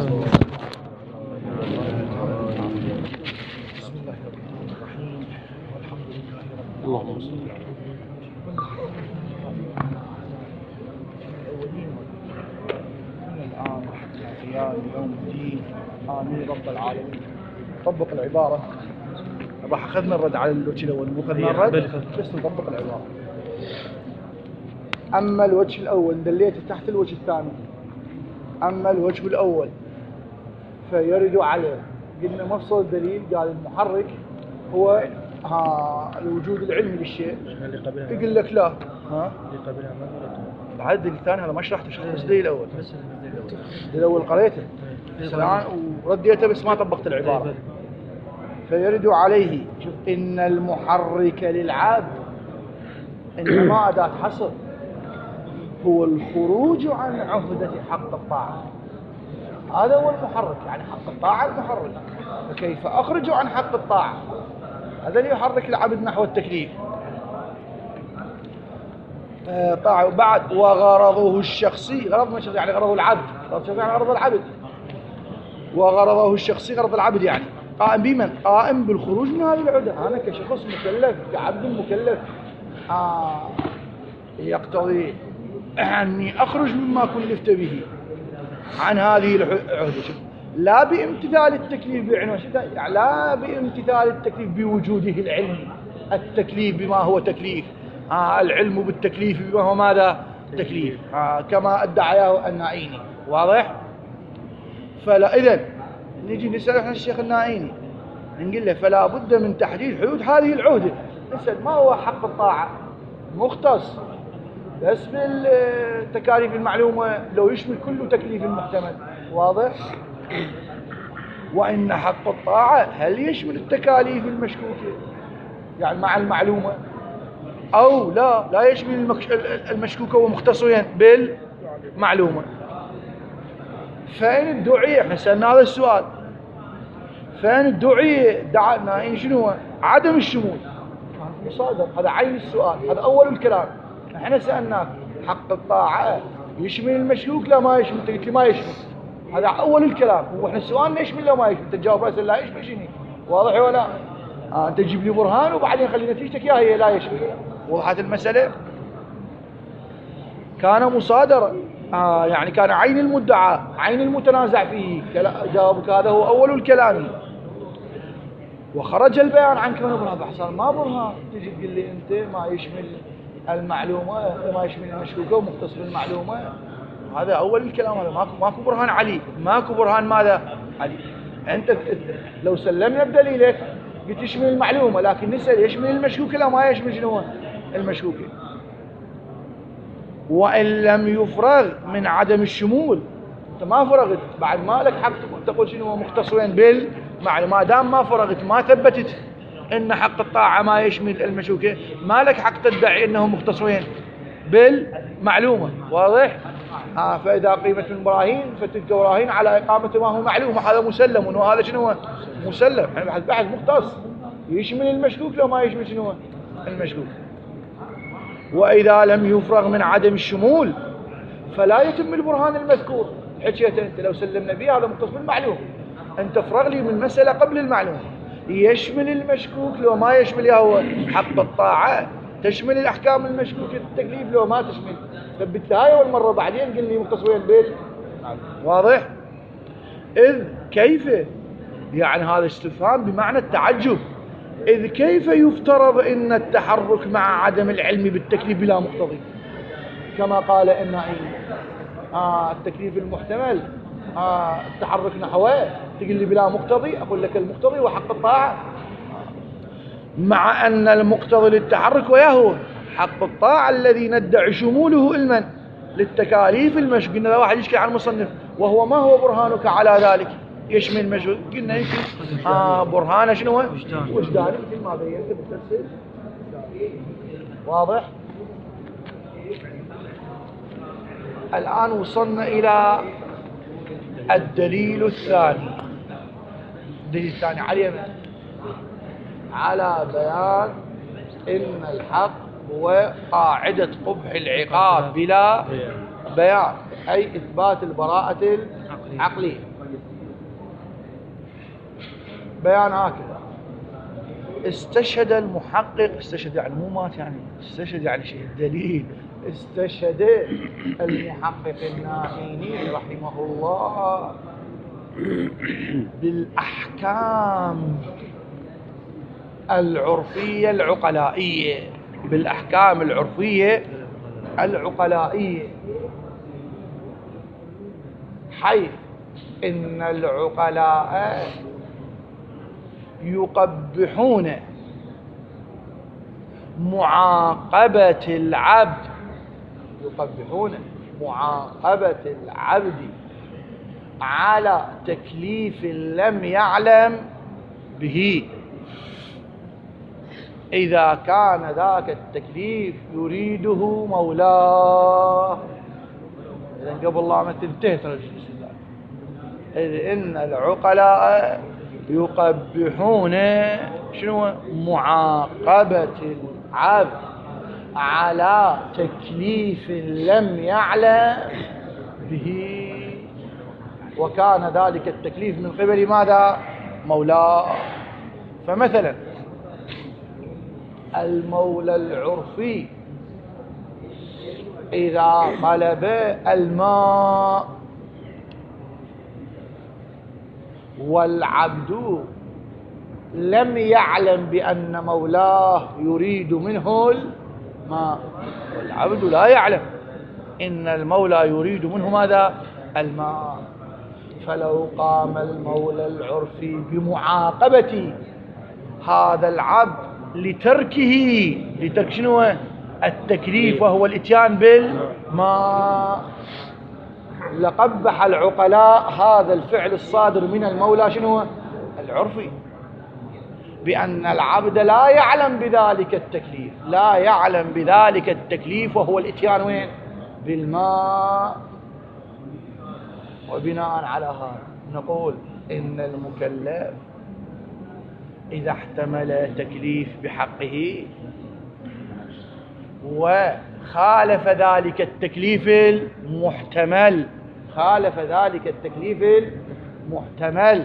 بسم الله الرحمن الرحيم والحمد لله رب اللهم صل على الأولين من الآن وحتى قيام يوم الدين آمين رب العالمين. طبق العبارة. راح أخذنا الرد على الوجه الأول، مو أخذنا الرد بس نطبق العبارة. أما الوجه الأول دليت تحت الوجه الثاني. أما الوجه الأول فيرد عليه، قلنا مفصل الدليل قال المحرك هو الوجود العلمي للشيء. يقول لك لا بعد الدليل الثاني هذا ما شرحته، شرحت بس الدليل الأول. الدليل الأول قريته الآن ورديته بس ما طبقت العبارة. فيرد عليه، شوف إن المحرك للعبد إنما أداة حصر، هو الخروج عن عهدة حق الطاعة. هذا هو المحرك، يعني حق الطاعة المحرك. فكيف أخرج عن حق الطاعة؟ هذا اللي يحرك العبد نحو التكليف. طاعة. بعد وغرضه الشخصي، غرض ما يعني غرضه العبد، غرض الشخصي يعني غرض العبد. وغرضه الشخصي غرض العبد يعني قائم بمن؟ قائم بالخروج من هذه العهدة. أنا كشخص مكلف، كعبد مكلف، يقتضي أني أخرج مما كلفت به عن هذه العهدة، لا بامتثال التكليف بعنوان، يعني لا بامتثال التكليف بوجوده العلمي، التكليف بما هو تكليف، العلم بالتكليف بما هو ماذا؟ تكليف، كما ادعاه النائيني. واضح؟ فلا إذن نجي نسأل عن الشيخ النائيني نقول له فلا بد من تحديد حدود هذه العهدة. نسأل ما هو حق الطاعة؟ مختص بس بالتكاليف المعلومة، لو يشمل كل تكليف محتمل. واضح؟ وإن حق الطاعة هل يشمل التكاليف المشكوكة يعني مع المعلومة، أو لا يشمل المشكوكة ومختصيا بالمعلومة. فإن الدعية، احنا سألنا هذا السؤال، فإن الدعية دعنا شنو؟ عدم الشمول مصادر. هذا عين السؤال، هذا أول الكلام. احنا سألناك حق الطاعة يشمل المشكوك لا ما يشمل؟ قلت لي ما يشمل. هذا أول الكلام. واحنا السؤال يشمل لا ما يشمل؟ تجاوب رأسا لا يشمل شنو؟ واضح ولا؟ أنت تجيب لي برهان وبعدين خلي نتيجتك يا هي لا يشمل. وضحت المسألة؟ كان مصادرة، يعني كان عين المدعى، عين المتنازع فيه. جوابك هذا هو أول الكلام. وخرج البيان عن كونه برهان، فحصل ما برهان. تجي تقول لي أنت ما يشمل المعلومة، ما يشمل المشكوكة ومختص بالمعلومة. هذا أول الكلام. هذا ماكو برهان علي، ماكو برهان ماذا؟ علي. أنت لو سلمنا بدليلك قلت يشمل المعلومة، لكن نسأل يشمل المشكوكة لا ما يشمل شنو المشكوكة. وإن لم يفرغ من عدم الشمول، أنت ما فرغت، بعد ما لك حق تقول شنو مختص وين بالمعلومة. ما دام ما فرغت، ما ثبتت إن حق الطاعة ما يشمل المشكوكة، ما لك حق تدعي إنه مختص وين بالمعلومة. واضح؟ فإذا قيمت من براهين فتلك براهين على إقامة ما هو معلوم. هذا مسلم، وهذا شنو مسلم. يعني بحث مختص يشمل المشكوك لو ما يشمل شنو المشكوك. وإذا لم يفرغ من عدم الشمول فلا يتم البرهان المذكور. حكيت أنت لو سلمنا به هذا مختص بالمعلوم، أنت فرغ لي من مسألة قبل المعلوم. يشمل المشكوك لو ما يشمل يا هو حق الطاعة، تشمل الأحكام المشكوكة التكليف لو ما تشمل. ثبت هاي أول مرة بعدين قل لي مختصين بالمعلوم. واضح؟ إذ كيف، يعني هذا استفهام بمعنى التعجب. إذ كيف يفترض أن التحرك مع عدم العلم بالتكليف بلا مقتضي، كما قال النائيني. التكليف المحتمل التحرك نحوه، تقول لي بلا مقتضي، أقول لك المقتضي وحق الطاعة، مع أن المقتضي للتحرك ويهو حق الطاعة الذي ندعي شموله علما للتكاليف المشكوك. قلنا واحد يشكي عن المصنف وهو ما هو برهانك على ذلك يشمل المشكوك؟ قلنا يمكن برهانه شنو هو؟ وجداني، مثل ما بينت بالتفسير. واضح؟ الآن وصلنا إلى الدليل الثاني. الدليل الثاني على اليمين على بيان إن الحق هو قاعدة قبح العقاب بلا بيان، أي إثبات البراءة العقلية. بيان هكذا. استشهد المحقق، استشهد يعني مو مات، يعني استشهد يعني شيء دليل. استشهد المحقق النائيني رحمه الله بالأحكام العرفية العقلائية، بالأحكام العرفية العقلائية، حيث إن العقلاء يقبحون معاقبة العبد، يقبحون معاقبة العبد على تكليف لم يعلم به إذا كان ذاك التكليف يريده مولاه. إذن قبل الله ما تنتهي ترجمة الله، إذ إن العقلاء يقبحون شنو؟ معاقبة العبد على تكليف لم يعلم به، وكان ذلك التكليف من قبل ماذا؟ مولاه. فمثلا المولى العرفي إذا طلب الماء والعبد لم يعلم بأن مولاه يريد منه الماء، والعبد لا يعلم إن المولى يريد منه ماذا؟ الماء، فلو قام المولى العرفي بمعاقبة هذا العبد لترك شنو؟ التكليف، وهو الاتيان بالماء، لقبح العقلاء هذا الفعل الصادر من المولى شنو؟ العرفي، بأن العبد لا يعلم بذلك التكليف، لا يعلم بذلك التكليف، وهو الاتيان وين؟ بالماء. وبناء على هذا نقول إن المكلف إذا احتمل تكليف بحقه وخالف ذلك التكليف المحتمل، خالف ذلك التكليف المحتمل،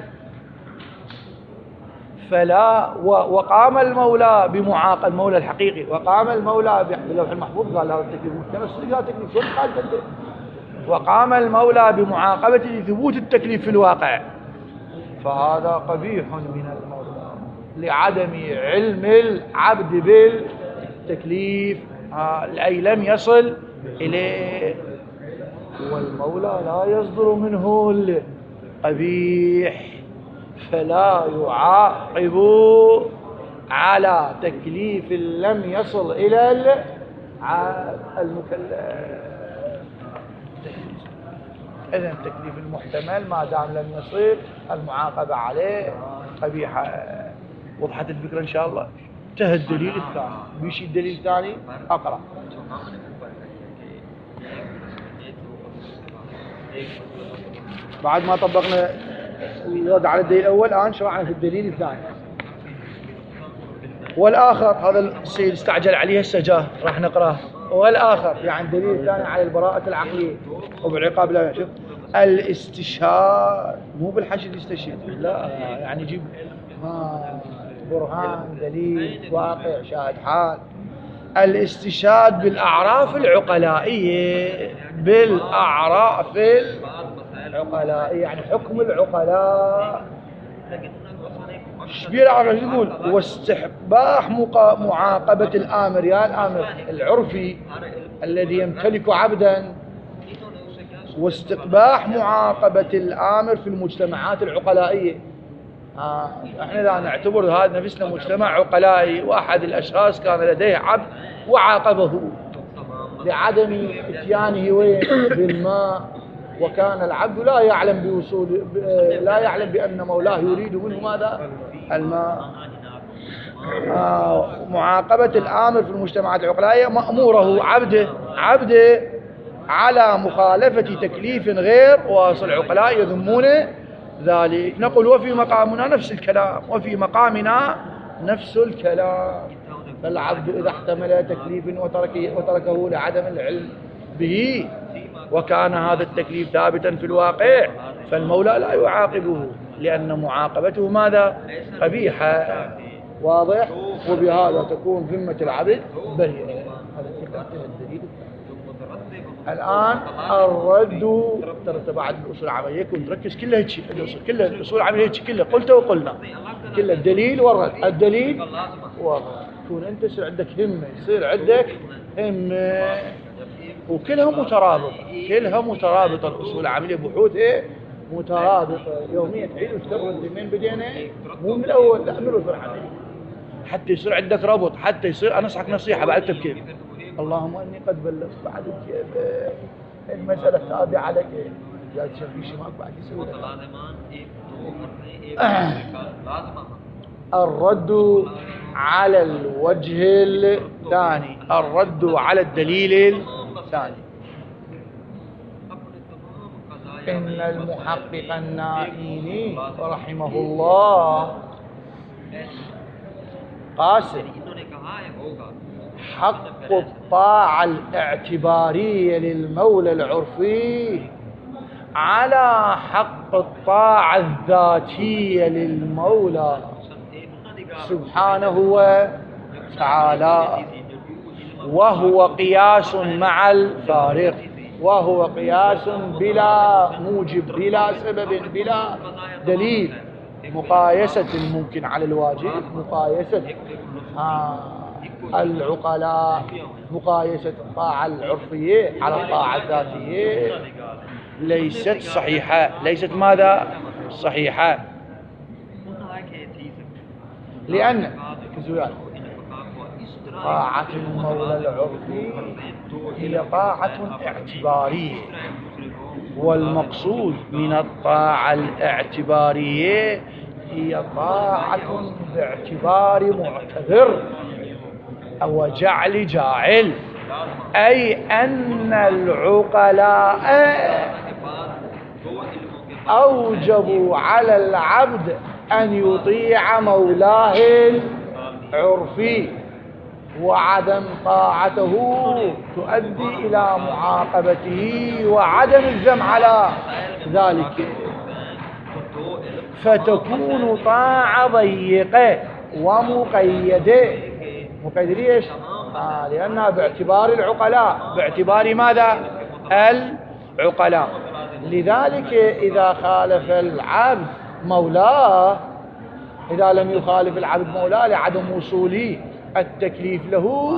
فلا وقام المولى بمعاقبة المولى الحقيقي، وقام المولى باللوح المحفوظ قال هذا التكليف محتمل، هذا التكليف شو قال انت؟ وقام المولى بمعاقبة لثبوت التكليف في الواقع، فهذا قبيح من المولى لعدم علم العبد بالتكليف، أي لم يصل إليه، والمولى لا يصدر منه القبيح، فلا يعاقب على تكليف لم يصل إلى المكلف. إذن التكليف المحتمل ما دام لم يصل المعاقبة عليه قبيحة. وضحت الفكرة إن شاء الله؟ انتهى الدليل الثاني. بيشي الدليل الثاني أقرأ. بعد ما طبقنا الرد على الدليل الأول الآن شرعنا في الدليل الثاني. والآخر هذا السيد استعجل عليه السجاه راح نقراه. والآخر يعني الدليل الثاني على البراءة العقلية وبالعقاب لا. شوف الاستشهاد مو بالحشد يستشهد، لا يعني يجيب برهان دليل واقع شاهد حال. الاستشهاد بالأعراف العقلائية، بالأعراف العقلائية يعني حكم العقلاء. شبير عقل يقول واستحباح معاقبة الآمر، يا الآمر العرفي الذي يمتلك عبدا، واستقباح معاقبة الآمر في المجتمعات العقلائية. احنا لا نعتبر هذا نفسنا مجتمع عقلائي، واحد الاشخاص كان لديه عبد وعاقبه لعدم اتيانه وين؟ بالماء، وكان العبد لا يعلم لا يعلم بان مولاه يريد منه ماذا؟ الماء. معاقبة الآمر في المجتمعات العقلائية مأموره عبده على مخالفة تكليف غير واصل. العقلاء يذمون ذلك. نقول وفي مقامنا نفس الكلام، وفي مقامنا نفس الكلام. فالعبد إذا احتمل تكليف وتركه لعدم العلم به، وكان هذا التكليف ثابتا في الواقع، فالمولى لا يعاقبه لأن معاقبته ماذا؟ قبيحة. واضح؟ وبهذا تكون ذمة العبد بريئة. هذا الدليل. الآن الرد ترى بعد الأصول العملية يكون تركز كلها هيك، كلها الأصول العملية هيك كلها قلته وقلنا، كلها الدليل والرد، الدليل والرد. يكون أنت يصير عندك همة، يصير عندك همة، وكلها مترابطة، كلها مترابطة. الأصول العملية بحوثها مترابطة، يوميا تعيد وتكرر. من بدينا مو من الأول، لا من الأصول العملية، حتى يصير عندك ربط، حتى يصير. أنصحك نصيحة بعد كيف. اللهم اني قد بلغت بعد كيف المسألة تابعة لك، جاي تشوف شيء ماك بعد يسوي لك. الرد على الوجه الثاني، الرد على الدليل الثاني. إن المحقق النائيني رحمه الله قاسم حق الطاعة الاعتبارية للمولى العرفي على حق الطاعة الذاتية للمولى سبحانه وتعالى، وهو قياس مع الفارق، وهو قياس بلا موجب، بلا سبب، بلا دليل. مقايسة الممكن على الواجب، مقايسة العقلاء، مقايسة الطاعة العرفية على الطاعة الذاتية ليست صحيحة. ليست ماذا؟ صحيحة. لأن طاعة المولى العرفي هي طاعة اعتبارية، والمقصود من الطاعة الاعتبارية هي طاعة باعتبار معتبر أو جعل جاعل، أي أن العقلاء أوجبوا على العبد أن يطيع مولاه العرفي، وعدم طاعته تؤدي إلى معاقبته وعدم الذم على ذلك، فتكون طاعة ضيقة ومقيدة. مقيدة ليش؟ لأنها باعتبار العقلاء، باعتبار ماذا؟ العقلاء. لذلك إذا خالف العبد مولاه، إذا لم يخالف العبد مولاه لعدم وصول التكليف له،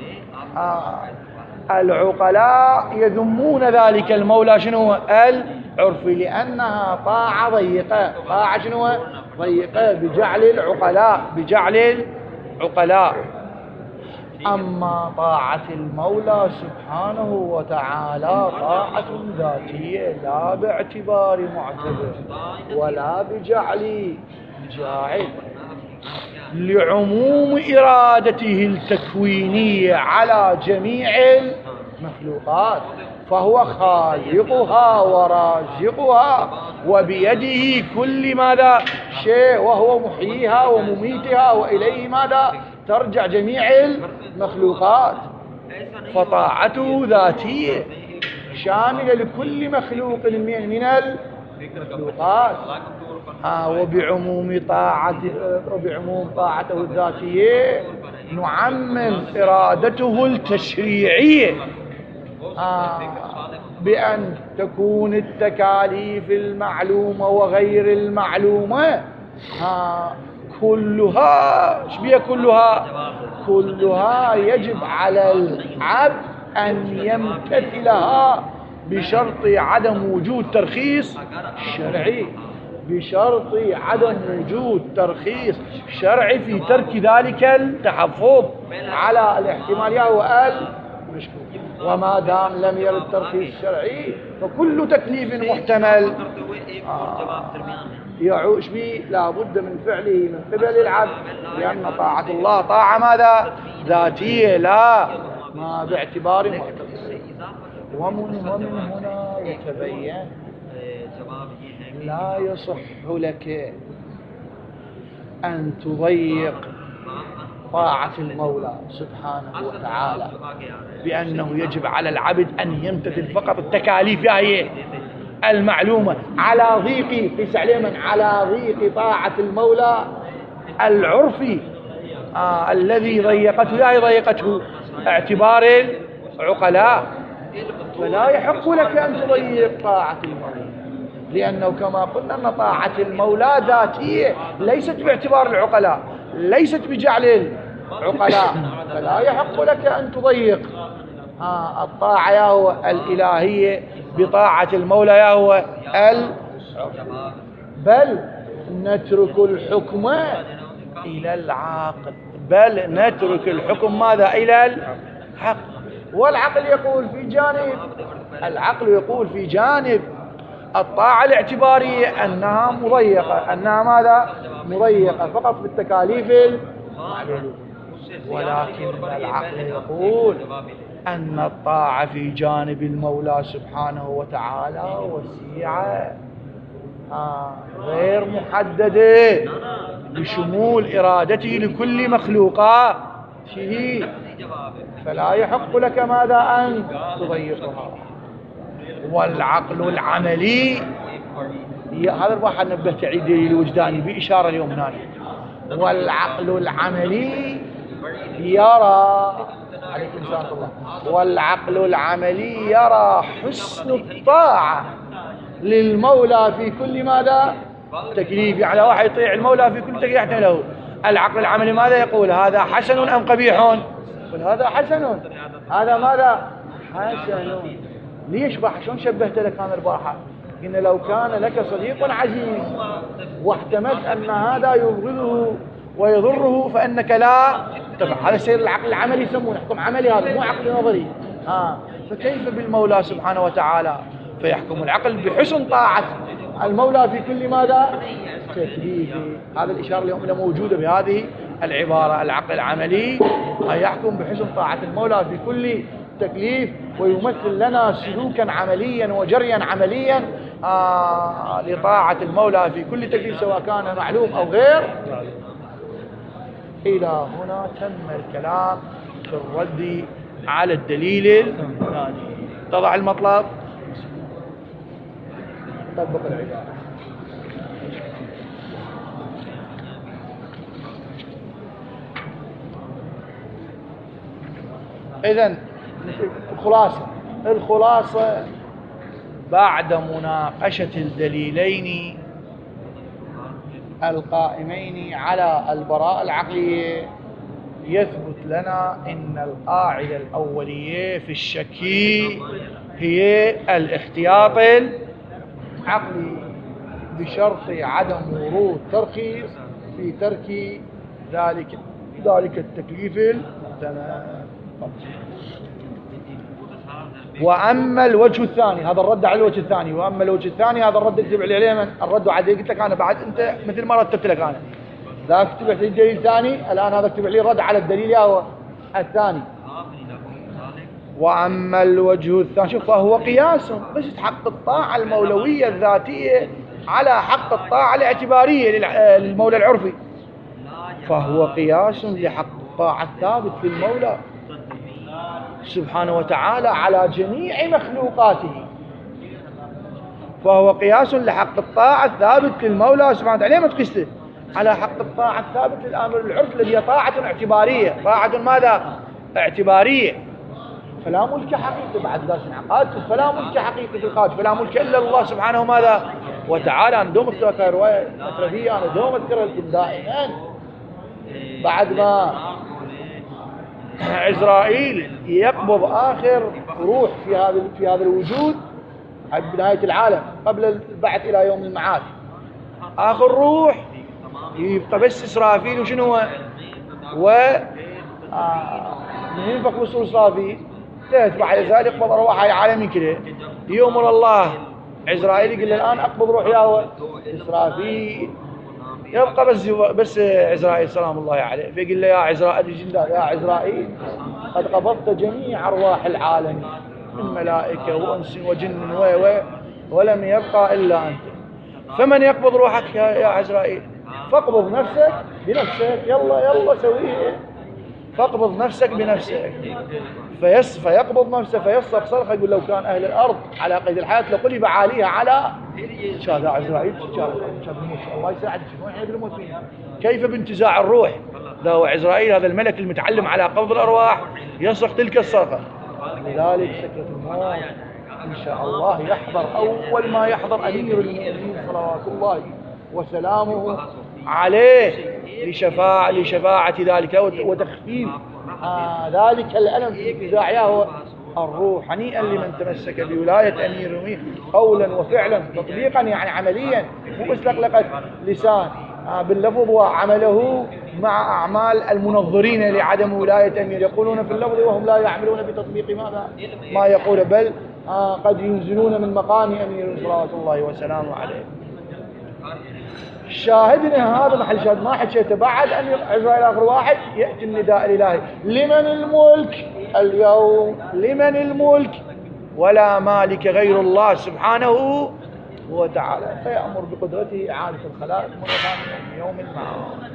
العقلاء يذمون ذلك المولى شنو؟ العرفي، لأنها طاعة ضيقة. طاعة شنو؟ ضيقة بجعل العقلاء، بجعل العقلاء. أما طاعة المولى سبحانه وتعالى طاعة ذاتية، لا باعتبار معتبر ولا بجعل جاعل، لعموم إرادته التكوينية على جميع المخلوقات، فهو خالقها ورازقها، وبيده كل ماذا شيء، وهو محييها ومميتها، وإليه ماذا ترجع جميع المخلوقات. فطاعته ذاتية شاملة لكل مخلوق من المخلوقات. وبعموم طاعته الذاتية نعمم إرادته التشريعية، بأن تكون التكاليف المعلومة وغير المعلومة كلها شبيه كلها يجب على العبد أن يمتثلها بشرط عدم وجود ترخيص شرعي، بشرط عدم وجود ترخيص شرعي في ترك ذلك التحفظ على الاحتمالية والمشكوك. وما دام لم يرد ترخيص شرعي فكل تكليف محتمل يعوش به لا بد من فعله من قبل العبد، لأن طاعة الله طاعة ماذا؟ ذاتية، لا ما باعتبار معتبر. ومن هنا يتبين لا يصح لك أن تضيق طاعة المولى سبحانه وتعالى بأنه يجب على العبد أن يمتثل فقط التكاليف هي، المعلومة على ضيق، قيس عليه من على ضيق طاعة المولى العرفي الذي ضيقته لا ضيقته اعتبار العقلاء. فلا يحق لك أن تضيق طاعة المولى، لأنه كما قلنا أن طاعة المولى ذاتية ليست باعتبار العقلاء، ليست بجعل العقلاء، فلا يحق لك أن تضيق الطاعة يا هو الإلهية بطاعة المولى يا هو بل نترك الحكم إلى العاقل، بل نترك الحكم ماذا إلى الحق. والعقل يقول في جانب، العقل يقول في جانب الطاعة الاعتبارية أنها مضيقة، أنها ماذا مضيقة فقط بالتكاليف المعلومة، ولكن العقل يقول أن الطاعة في جانب المولى سبحانه وتعالى وسيعة غير محددة لشمول إرادته لكل مخلوقاته، فلا يحق لك ماذا أن تضيقها. والعقل العملي هذا الواحد نبه تعيد الوجداني بإشارة اليوم هنا. والعقل العملي يرى عليكم السلام الله، والعقل العملي يرى حسن الطاعة للمولى في كل ماذا تكليف، على واحد يطيع المولى في كل تكليف له. العقل العملي ماذا يقول؟ هذا حسن أم قبيح؟ يقول هذا حسن، هذا ماذا حسن. ليش بقى شلون شبهت لك أنا البارحة؟ إن لو كان لك صديق عزيز واحتملت أن هذا يبغضه ويضره فإنك لا تفعل، هذا سير العقل العملي يسمونه حكم عملي، هذا مو عقل نظري. فكيف بالمولى سبحانه وتعالى؟ فيحكم العقل بحسن طاعة المولى في كل ماذا تكليفه. هذا الإشارة اليوم موجودة بهذه العبارة، العقل العملي يحكم بحسن طاعة المولى في كل تكليف، ويمثل لنا سلوكا عمليا وجريا عمليا لطاعة المولى في كل تكليف سواء كان معلوم أو غير. إلى هنا تم الكلام في الرد على الدليل الثاني. تضع المطلب، طبق العبارة. إذن الخلاصة بعد مناقشة الدليلين القائمين على البراءة العقلية يثبت لنا إن القاعدة الأولية في الشك هي الاحتياط العقلي بشرط عدم ورود ترخيص في ترك ذلك التكليف المحتمل. وأما الوجه الثاني، هذا الرد على الوجه الثاني، وأما الوجه الثاني هذا الرد اكتب عليه من الرد عليه. قلت لك أنا بعد أنت مثل ما رتبت لك أنا ذاك اكتب عليه الدليل الثاني، الآن هذا اكتب عليه الرد على الدليل هو الثاني. وأما الوجه الثاني شوف فهو قياس بس حق الطاعة المولوية الذاتية على حق الطاعة الاعتبارية للمولى العرفي، فهو قياس لحق الطاعة الثابت في المولى سبحانه وتعالى على جميع مخلوقاته، فهو قياس لحق الطاعة الثابت للمولى سبحانه وتعالى. ليه ما تقيسه على حق الطاعة الثابت للآمر العرف الذي هي طاعة اعتبارية، طاعة ماذا اعتبارية، فلا ملك حقيقي بعد ذلك عقادته، فلا ملك حقيقي في الخارج، فلا ملك إلا الله سبحانه ماذا وتعالى. أنا دوم أذكر رواية أتربية، أنا دوم أذكرها لكم دائما. بعد ما عزرائيل يقبض آخر روح في هذا الوجود بنهاية العالم قبل البعث إلى يوم المعاد، آخر روح يبقى بس إسرافيل وشنو من ينفق وصول إسرافيل بعد ذلك يقبض أرواح العالمين كده. يؤمر الله عزرائيل يقول الآن أقبض روح يا إسرافيل، يبقى بس عزرائيل سلام الله عليه، فيقول له يا عزرائيل يا عزرائيل قد قبضت جميع أرواح العالم من ملائكة وأنس وجن ولم يبقى إلا أنت، فمن يقبض روحك يا عزرائيل؟ فاقبض نفسك بنفسك، يلا سويه. فاقبض نفسك بنفسك. فيقبض نفسه فيصرخ صرخة، يقول لو كان أهل الأرض على قيد الحياة لقلب عاليها على شهداء عزرائيل. الله يساعدك، شنو يعني الموت فينا؟ كيف بانتزاع الروح؟ ذا هو عزرائيل، هذا الملك المتعلم على قبض الأرواح يصرخ تلك الصرخة. لذلك سكرة الموت إن شاء الله يحضر أول ما يحضر أمير المؤمنين صلوات الله وسلامه عليه لشفاعة ذلك وتخفيف ذلك الألم في انتزاعها هو الروح. هنيئا لمن تمسك بولاية أمير المؤمنين قولا وفعلا تطبيقا، يعني عمليا، مو بس لقلقة لسان باللفظ وعمله مع أعمال المنظرين لعدم ولاية أمير، يقولون في اللفظ وهم لا يعملون بتطبيق ماذا؟ ما يقول، بل قد ينزلون من مقام أمير صلوات الله وسلامه عليه. شاهدنا هذا محل شاهد، ما حكيته بعد أن عزرائيل آخر واحد يأتي النداء الإلهي: لمن الملك اليوم؟ لمن الملك؟ ولا مالك غير الله سبحانه وتعالى، فيأمر بقدرته إعادة الخلائق مرة ثانية من يوم المعاد.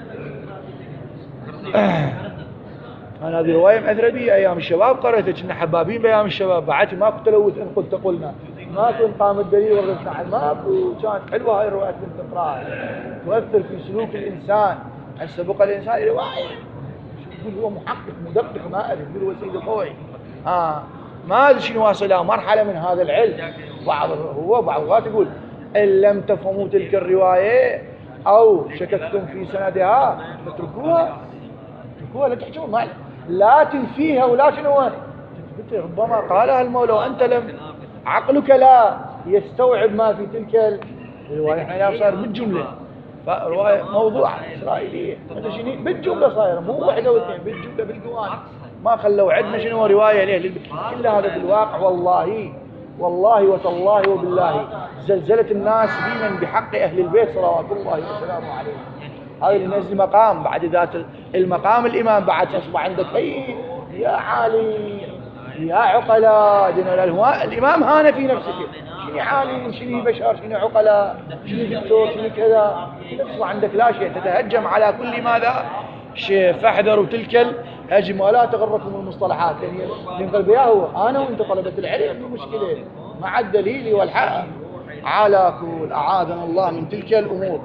أنا هذه رواية مأثرة بي أيام الشباب، قرأتها كنا حبابين بأيام الشباب، بعد ما كنت تلوث إن قلت قلنا، ما كنت قام الدليل وردنا على ماكو. كانت حلوة هاي الروايات اللي تقرأها، تؤثر في سلوك الإنسان. هسه بقى الإنسان رواية يقول هو محقق مدقق، ما أدري يقول هو سيد القوي، ما أدري شنو واصلها مرحلة من هذا العلم. بعض الغات يقول إن لم تفهموا تلك الرواية أو شككتم في سندها فتركوها، لا تحكموا، لا تنفيها ولا شنو. ربما قالها المولى وأنت لم، عقلك لا يستوعب ما في تلك الرواية. احنا صار بالجملة، فرواية موضوعة إسرائيلية بالجملة صايرة، مو واحدة واثنين، بالجملة بالقوان، ما خلوا عندنا شنو رواية ليه. كل هذا بالواقع والله وتالله وبالله زلزلة الناس بمن بحق أهل البيت صلوات الله وسلامه عليهم. هذا اللي نزل مقام بعد ذات المقام الإمام، بعد أصبح عندك يا عالم يا عقلاء. الإمام هان في نفسك، شنو عالم، شنو بشر، شنو عقلاء، شنو دكتور، شنو كذا، نفسه عندك لا شيء، تتهجم على كل ماذا شيء. فاحذروا تلك الهجم ولا تغركم المصطلحات، لأن قلبي هو أنا وأنت طلبة العلم المشكلة مع الدليل والحق على كل. أعاذنا الله من تلك الأمور.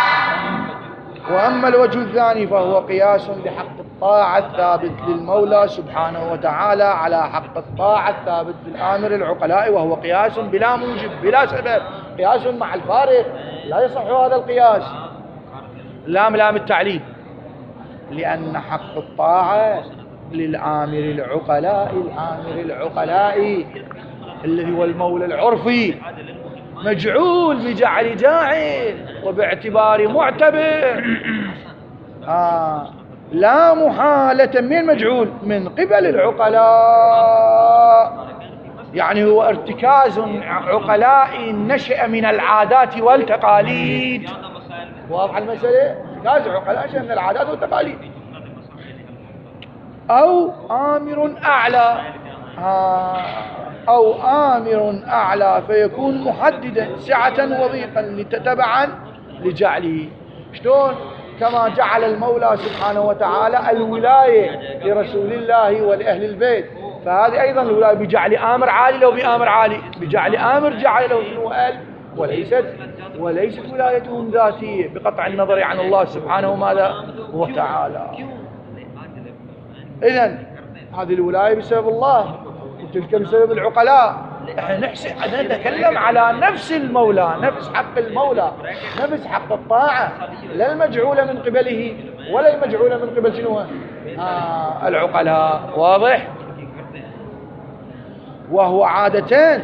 وأما الوجه الثاني فهو قياس بحق الطاعة الثابت للمولى سبحانه وتعالى على حق الطاعة الثابت للآمر العقلاء، وهو قياس بلا موجب بلا سبب، قياس مع الفارق، لا يصح هذا القياس. لام التعليل، لأن حق الطاعة للآمر العقلاء، الآمر العقلاء الذي هو المولى العرفي مجعول بجعل جاعل وباعتبار معتبر. لا محالة من مجعول من قبل العقلاء، يعني هو ارتكاز عقلاء نشأ من العادات والتقاليد. واضح المسألة؟ ارتكاز عقلاء نشأ من العادات والتقاليد. أو آمر أعلى فيكون محددا سعة وضيقا تبعا لجعله. شلون؟ كما جعل المولى سبحانه وتعالى الولاية لرسول الله ولأهل البيت، فهذه أيضا الولاية بجعل آمر عالي لو بآمر عالي، بجعل آمر جعل له شنو قال، وليست ولايتهم ذاتية بقطع النظر عن الله سبحانه ماذا وتعالى. إذن هذه الولاية بسبب الله وتلك بسبب العقلاء. احنا نتكلم على نفس المولى، نفس حق المولى، نفس حق الطاعة، لا المجعولة من قبله ولا المجعولة من قبل شنو العقلاء. واضح؟ وهو عادتان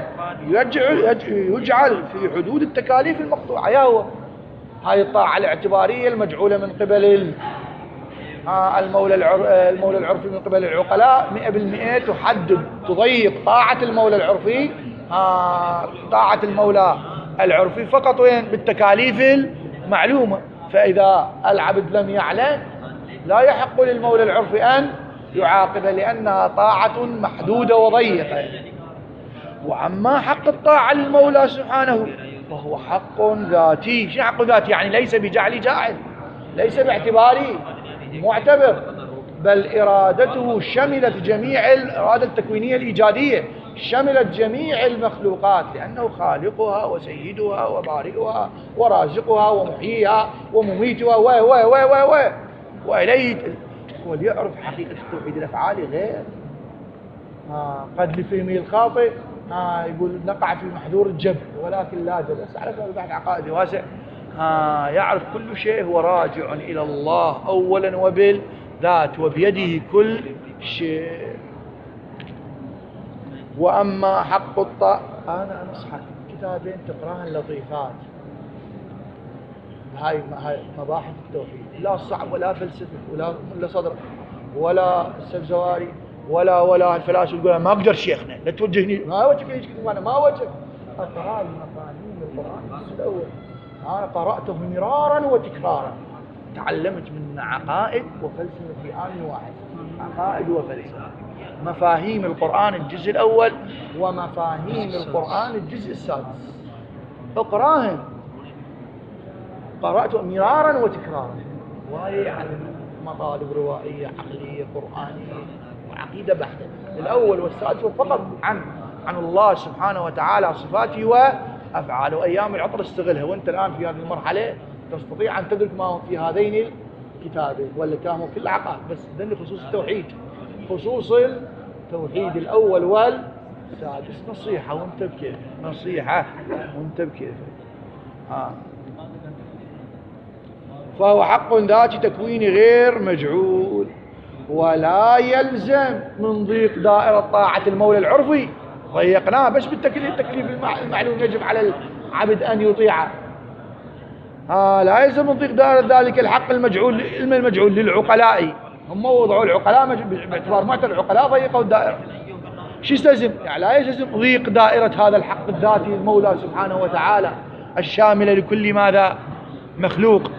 يجعل في حدود التكاليف المقطوعة. يا هو هاي الطاعة الاعتبارية المجعولة من قبل المولى العرفي من قبل العقلاء 100% تحدد تضيق طاعة المولى العرفي، طاعة المولى العرفي فقط وين بالتكاليف المعلومة. فإذا العبد لم يعلم لا يحق للمولى العرفي أن يعاقب، لأنها طاعة محدودة وضيقة. وأما حق الطاعة للمولى سبحانه فهو حق ذاتي. شنو حق ذاتي؟ يعني ليس بجعل جاعل، ليس باعتباري معتبر، بل إرادته شملت جميع الإرادة التكوينية الإيجادية، شملت جميع المخلوقات، لأنه خالقها وسيدها وبارئها ورازقها ومحييها ومميتها و وإليه وليعرف حقيقة توحيد الأفعال غير قد لفهمه الخاطئ يقول نقع في محذور الجبر ولكن لا جبر. بس على البحث عقائدي واسع. يعرف كل شيء هو راجع إلى الله أولا وبالذات وبيده كل شيء. وأما حق أنا أنصحك كتابين تقراهن لطيفات، هاي مباحث التوحيد، لا صعب ولا فلسفي ولا صدر ولا السبزواري ولا الفلاسفه يقول ما اقدر شيخنا لا توجهني، ما وجهك ايش كتب انا ما وجهك. اقرا مفاهيم القران الجزء الاول، انا قراته مرارا وتكرارا، تعلمت من عقائد وفلسفه في آن واحد، عقائد وفلسفه. مفاهيم القران الجزء الاول ومفاهيم القران الجزء السادس، اقراهن. قراته مرارا وتكرارا، وهي عن مطالب روائيه عقليه قرانيه وعقيده بحته. الاول والسادس فقط عن الله سبحانه وتعالى صفاته وافعاله. ايام العطر استغلها، وانت الان في هذه المرحله تستطيع ان تدرك ما هو في هذين الكتابين، ولا كانوا كل عقائد، بس ذني خصوص التوحيد، خصوص التوحيد الاول والسادس. نصيحه وانت بكيف، نصيحه وانت بكيف. فهو حق ذاتي تكويني غير مجعول، ولا يلزم من ضيق دائرة طاعة المولى العرفي. ضيقناه بس بالتكليف، تكليف المعلوم يجب على العبد أن يطيعه. لا يلزم من ضيق دائرة ذلك الحق المجعول للعقلاء. هم وضعوا العقلاء باعتبار معتر العقلاء ضيقوا الدائرة. شو يستلزم؟ يعني لا يلزم ضيق دائرة هذا الحق الذاتي المولى سبحانه وتعالى الشاملة لكل ماذا؟ مخلوق،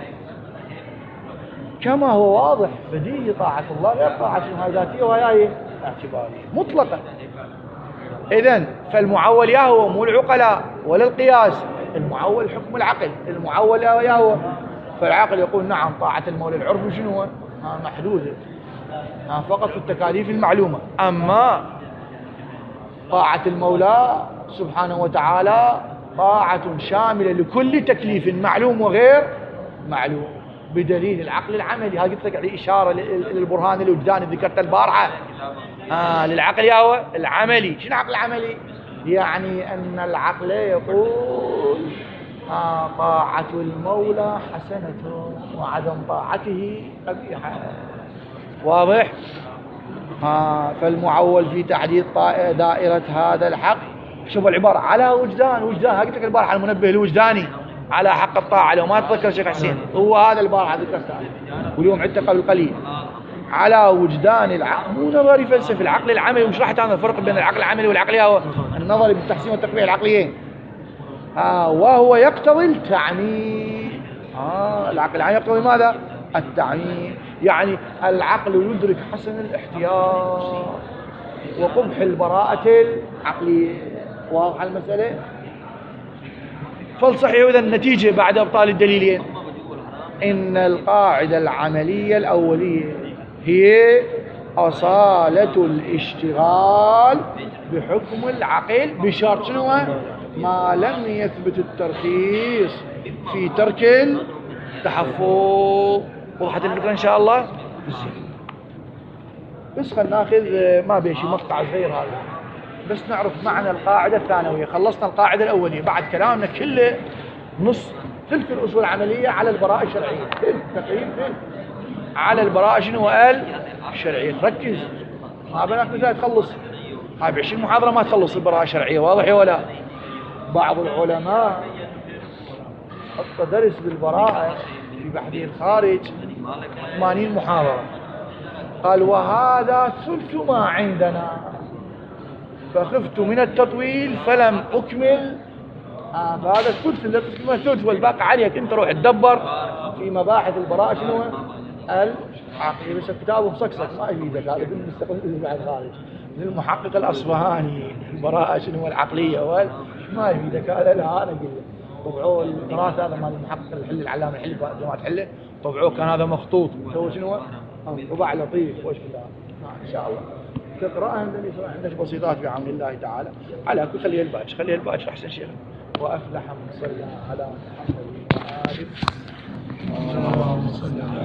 كما هو واضح بديهي طاعة الله غير طاعة ذاتية وهي اعتبارية مطلقة. إذن فالمعول يا هو مو العقلاء ولا القياس، المعول حكم العقل، المعول يا هو. فالعقل يقول نعم طاعة المولى العرف شنو هو؟ محدودة فقط في التكاليف المعلومة. أما طاعة المولى سبحانه وتعالى طاعة شاملة لكل تكليف معلوم وغير معلوم، بدليل العقل العملي. هذا قلت لك عليه إشارة للبرهان الوجداني ذكرت البارحة. للعقل يا هو العملي. شنو العقل العملي؟ يعني أن العقل يقول طاعة المولى حسنة وعدم طاعته قبيحة. واضح؟ فالمعول في تحديد دائرة هذا الحق، شوف العبارة على وجدان. قلت لك البارحة المنبه الوجداني على حق الطاعة، لو ما تذكر شيخ حسين هو هذا البارحة ذكرته، واليوم عدته قبل قليل. على وجدان العقل، مو نظري فلسفي، العقل العملي. وش راح تعمل الفرق بين العقل العملي والعقلي؟ هو النظري بالتحسين والتقبيح العقليين. وهو يقتضي التعميم. العقل العملي يقتضي ماذا؟ التعميم. يعني العقل يدرك حسن الاحتياط وقبح البراءة العقلية. واضح المسألة؟ فالصحيح إذا النتيجة بعد إبطال الدليلين إن القاعدة العملية الأولية هي أصالة الاشتغال بحكم العقل بشرط شنو؟ ما لم يثبت الترخيص في ترك التحفظ. وضحت الفكرة إن شاء الله؟ بس خلنا ناخذ ما بيشي مقطع صغير هذا بس نعرف معنى القاعدة الثانوية. خلصنا القاعدة الأولية، بعد كلامنا كله نص ثلث الأصول العملية على البراءة الشرعية، تقريبا على البراءة شنو الشرعية. تركز، ما بناك مثلا تخلص هاي ب20 محاضرة ما تخلص البراءة الشرعية. واضح ولا؟ بعض العلماء حط درس بالبراءة في بحثه الخارج 80 محاضرة، قال وهذا ثلث ما عندنا، فخفت من التطويل فلم أكمل. فهذا الثلث اللي تسمى ثلث، والباقي عليك انت روح تدبر في مباحث البراءة شنو العقلية. بس الكتاب مصقصق ما يفيدك، هذا كله مستقل بعد خارج للمحقق الأصفهاني البراءة شنو العقلية ما يفيدك هذا. لا أنا أقول لك طبعوه الدراسة هذا مال المحقق الحلي العلامة الحلي جماعة حلة، طبعوه كان هذا مخطوط، سووا شنو رباع لطيف وش بالله ان شاء الله تقراها عندك بسيطات بعون الله تعالى. على كل خليه الباج احسن شيء. وافلح من صلى على محمد وآله. اللهم صل على